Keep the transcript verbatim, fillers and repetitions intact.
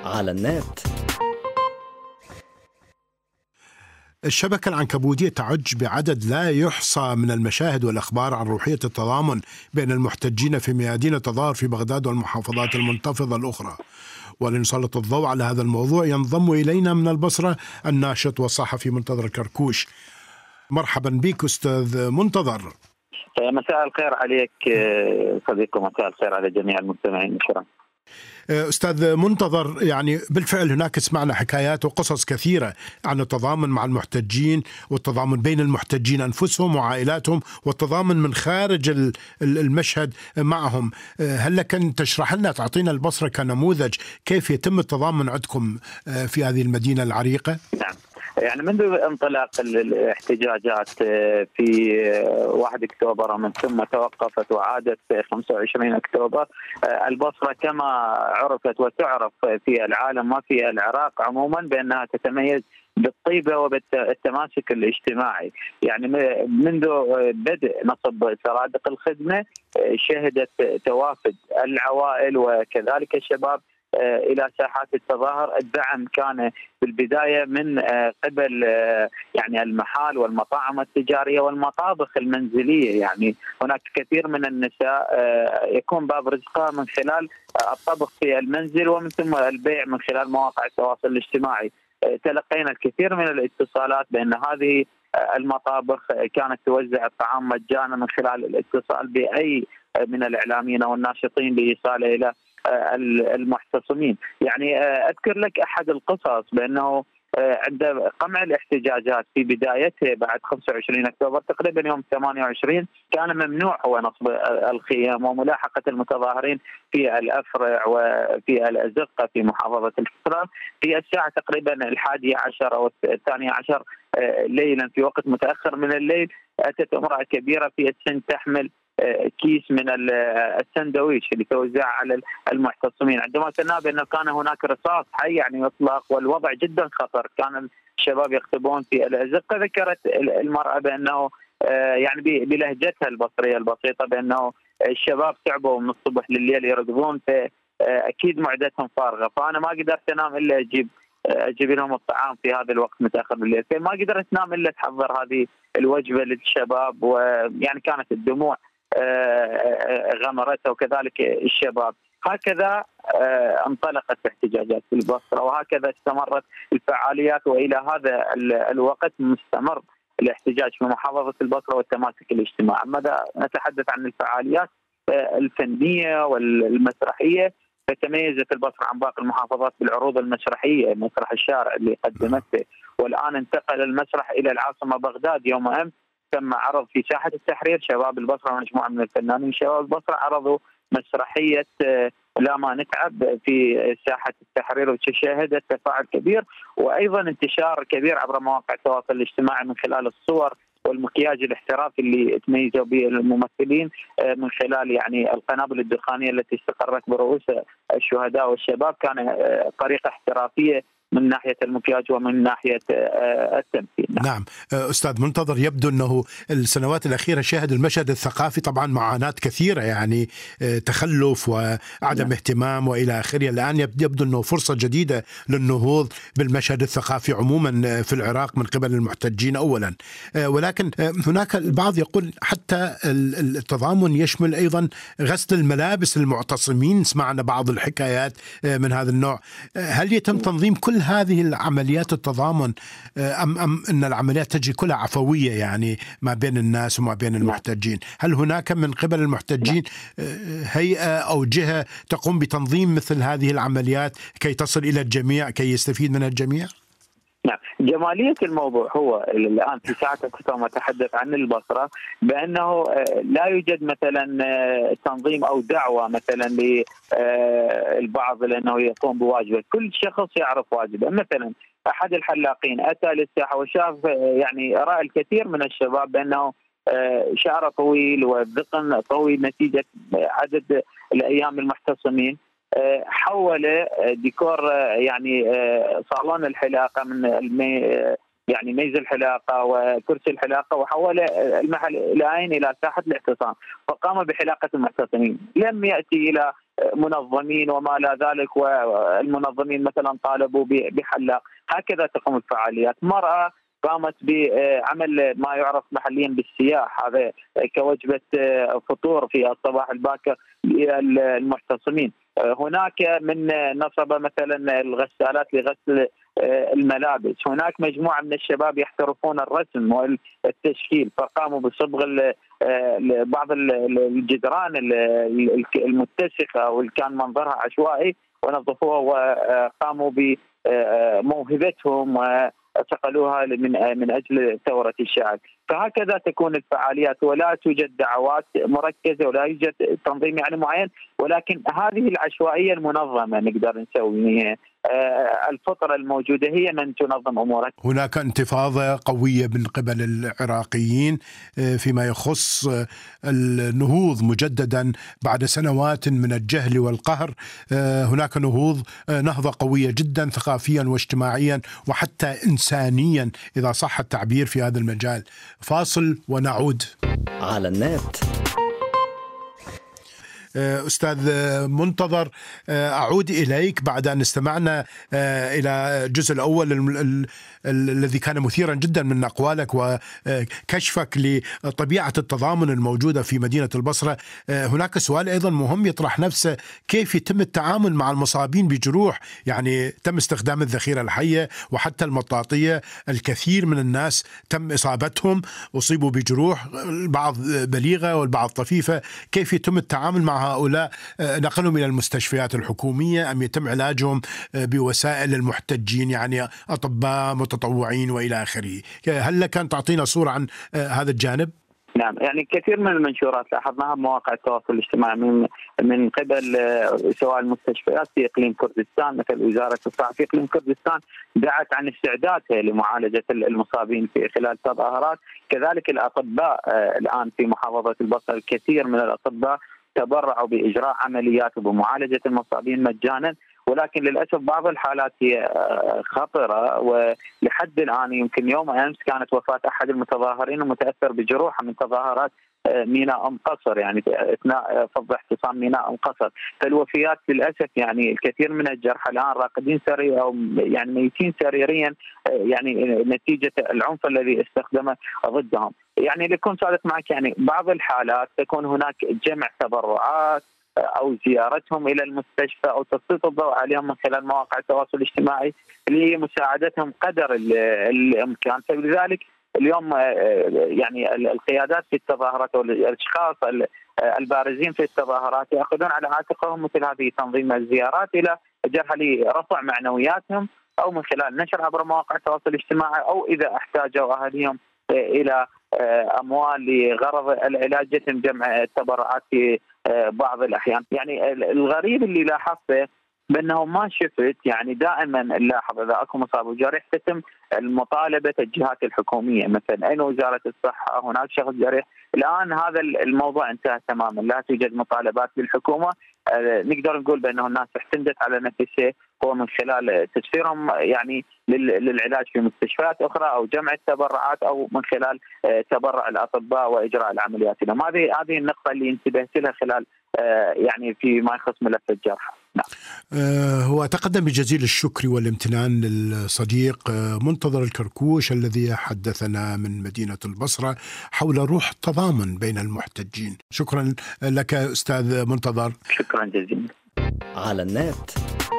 على النت. الشبكة العنكبوتية تعج بعدد لا يحصى من المشاهد والأخبار عن روحية التضامن بين المحتجين في ميادين التظاهر في بغداد والمحافظات المنتفضة الأخرى. ولنسلط الضوء على هذا الموضوع ينضم إلينا من البصرة الناشط والصحفي منتظر كركوش. مرحبا بك أستاذ منتظر. مساء الخير عليك صديقي، مساء الخير على جميع المستمعين الكرام. أستاذ منتظر، يعني بالفعل هناك سمعنا حكايات وقصص كثيرة عن التضامن مع المحتجين والتضامن بين المحتجين أنفسهم وعائلاتهم والتضامن من خارج المشهد معهم. هل لك أن تشرح لنا، تعطينا البصرة كنموذج كيف يتم التضامن عندكم في هذه المدينة العريقة؟ نعم، يعني منذ انطلاق الاحتجاجات في واحد أكتوبر ومن ثم توقفت وعادت خمسة وعشرين أكتوبر، البصرة كما عرفت وتعرف في العالم وفي العراق عموما بأنها تتميز بالطيبة وبالتماسك الاجتماعي. يعني منذ بدء نصب سرادق الخدمة شهدت توافد العوائل وكذلك الشباب إلى ساحات التظاهر. الدعم كان في البداية من قبل يعني المحال والمطاعم التجارية والمطابخ المنزلية. يعني هناك كثير من النساء يكون باب رزقها من خلال الطبخ في المنزل ومن ثم البيع من خلال مواقع التواصل الاجتماعي. تلقينا الكثير من الاتصالات بأن هذه المطابخ كانت توزع الطعام مجانا من خلال الاتصال بأي من الإعلاميين والناشطين لإيصاله إلى المحتصمين. يعني أذكر لك أحد القصص بأنه عند قمع الاحتجاجات في بدايته بعد خمسة وعشرين أكتوبر تقريبا يوم ثمانية وعشرين كان ممنوع هو نصب الخيام وملاحقة المتظاهرين في الأفرع وفي الأزقة في محافظة البصرة. في الساعة تقريبا الحادية عشر أو الثانية عشر ليلا في وقت متأخر من الليل أتت امرأة كبيرة في السن تحمل كيس من السندويش اللي توزع على المحتصمين. عندما سمعنا بأنه كان هناك رصاص حي يعني يطلق والوضع جدا خطر، كان الشباب يختبون في الأزقة. ذكرت المرأة بأنه يعني بلهجتها البصرية البسيطة بأنه الشباب تعبوا من الصبح لليل يركضون، فأكيد معدتهم فارغة، فأنا ما قدرت أنام إلا أجيب أجيب لهم الطعام في هذا الوقت متأخر بالليل، فما قدرت أنام إلا تحضر هذه الوجبة للشباب. ويعني كانت الدموع غمرته وكذلك الشباب. هكذا انطلقت الاحتجاجات في البصرة وهكذا استمرت الفعاليات، وإلى هذا الوقت مستمر الاحتجاج في محافظة البصرة والتماسك الاجتماعي. ماذا نتحدث عن الفعاليات الفنية والمسرحية، فتميزت البصرة عن باقي المحافظات بالعروض المسرحية، مسرح الشارع اللي قدمته، والآن انتقل المسرح إلى العاصمة بغداد. يوم أمس تم عرض في ساحة التحرير، شباب البصرة ومجموعة من الفنانين شباب البصرة عرضوا مسرحية لا ما نتعب في ساحة التحرير، وشهدت تفاعل كبير وأيضا انتشار كبير عبر مواقع التواصل الاجتماعي من خلال الصور والمكياج الاحترافي اللي تميزوا به الممثلين من خلال يعني القنابل الدخانية التي استقرت برؤوس الشهداء والشباب. كان طريقة احترافية من ناحية المكياج ومن ناحية التمثيل. نعم أستاذ منتظر، يبدو أنه السنوات الأخيرة شهد المشهد الثقافي طبعا معاناة كثيرة، يعني تخلف وعدم نعم. اهتمام وإلى آخره. الآن يبدو أنه فرصة جديدة للنهوض بالمشهد الثقافي عموما في العراق من قبل المحتجين أولا، ولكن هناك البعض يقول حتى التضامن يشمل أيضا غسل الملابس للمعتصمين. سمعنا بعض الحكايات من هذا النوع. هل يتم تنظيم كل هذه العمليات التضامن أم أم أن العمليات تجري كلها عفوية يعني ما بين الناس وما بين المحتجين؟ هل هناك من قبل المحتجين هيئة أو جهة تقوم بتنظيم مثل هذه العمليات كي تصل إلى الجميع كي يستفيد منها الجميع؟ نعم، جمالية الموضوع هو الآن في ساعة كنت أتحدث عن البصرة بأنه لا يوجد مثلا تنظيم أو دعوة مثلا للبعض لأنه يقوم بواجبه، كل شخص يعرف واجبه. مثلا أحد الحلاقين أتى للساحة وشاف يعني رأى الكثير من الشباب بأنه شعره طويل والذقن طويل نتيجة عدد الأيام المحتصمين، حول ديكور يعني صالون الحلاقة من المي يعني ميز الحلاقة وكرسي الحلاقة، وحول المحل الآن إلى ساحة الاعتصام، فقام بحلاقة المعتصمين. لم يأتي إلى منظمين وما لا ذلك، والمنظمين مثلا طالبوا بحلاق. هكذا تقوم الفعاليات. مرأة قامت بعمل ما يعرف محليا بالسياح، هذا كوجبة فطور في الصباح الباكر للمعتصمين. هناك من نصب مثلا الغسالات لغسل الملابس. هناك مجموعة من الشباب يحترفون الرسم والتشكيل، فقاموا بصبغ بعض الجدران المتسخة واللي كان منظرها عشوائي ونظفوها وقاموا بموهبتهم وصقلوها من من اجل ثوره الشعب. فهكذا تكون الفعاليات، ولا توجد دعوات مركزه ولا يوجد تنظيم يعني معين، ولكن هذه العشوائيه المنظمه نقدر نسويها. الفطره الموجوده هي من تنظم امورها. هناك انتفاضه قويه من قبل العراقيين فيما يخص النهوض مجددا بعد سنوات من الجهل والقهر. هناك نهوض، نهضه قويه جدا ثقافيا واجتماعيا وحتى انسانيا اذا صح التعبير في هذا المجال. فاصل ونعود. على النت. أستاذ منتظر، أعود إليك بعد أن استمعنا إلى الجزء الأول الذي كان مثيرا جدا من أقوالك وكشفك لطبيعة التضامن الموجودة في مدينة البصرة. هناك سؤال أيضا مهم يطرح نفسه: كيف يتم التعامل مع المصابين بجروح؟ يعني تم استخدام الذخيرة الحية وحتى المطاطية. الكثير من الناس تم إصابتهم، أصيبوا بجروح، البعض بليغة والبعض طفيفة. كيف يتم التعامل مع هؤلاء؟ نقلهم إلى المستشفيات الحكومية أم يتم علاجهم بوسائل المحتجين، يعني أطباء متطوعين وإلى آخره؟ هل لك أن تعطينا صورة عن هذا الجانب؟ نعم، يعني كثير من المنشورات لاحظناها بمواقع التواصل الاجتماعي من من قبل سواء المستشفيات في اقليم كردستان، مثل وزاره الصحه في اقليم كردستان دعت عن استعدادها لمعالجه المصابين في خلال تظاهرات. كذلك الاطباء الان في محافظه البصره الكثير من الاطباء تبرعوا باجراء عمليات وبمعالجه المصابين مجانا، ولكن للاسف بعض الحالات هي خطره، ولحد الان يمكن يوم امس كانت وفاه احد المتظاهرين المتاثر بجروح من تظاهرات ميناء ام قصر، يعني اثناء فض احتصام ميناء ام قصر. فالوفيات للاسف يعني الكثير من الجرحى الان راقدين سريريا او يعني ميتين سريريا، يعني نتيجه العنف الذي استخدمه ضدهم. يعني لكون صادق معك، يعني بعض الحالات تكون هناك جمع تبرعات او زيارتهم الى المستشفى او تسليط الضوء عليهم من خلال مواقع التواصل الاجتماعي لمساعدتهم قدر الامكان. فلذلك اليوم يعني القيادات في التظاهرات والاشخاص البارزين في التظاهرات ياخذون على عاتقهم مثل هذه تنظيم الزيارات الى جرحى لرفع معنوياتهم، او من خلال نشر عبر مواقع التواصل الاجتماعي، او اذا احتاجوا اهاليهم الى اموال لغرض العلاج يتم جمع التبرعات في بعض الاحيان. يعني الغريب اللي لاحظته بانه ما شفت، يعني دائما نلاحظ اذا اكو مصاب وجريح تتم المطالبه الجهات الحكوميه، مثلا اين وزاره الصحه، هناك شخص جريح. الان هذا الموضوع انتهى تماما، لا توجد مطالبات للحكومه. آه نقدر نقول بانه الناس اعتمدت على نفسها هو من خلال تسفيرهم يعني للعلاج في مستشفيات اخرى، او جمع التبرعات، او من خلال آه تبرع الاطباء واجراء العمليات لهم. هذه هذه النقطه اللي انتبهت لها خلال آه يعني فيما يخص ملف الجرحى. نعم. آه هو تقدم بجزيل الشكر والامتنان للصديق آه منتظر الكركوش الذي حدثنا من مدينة البصرة حول روح التضامن بين المحتجين. شكرا لك أستاذ منتظر. شكرا جزيلا. على النت.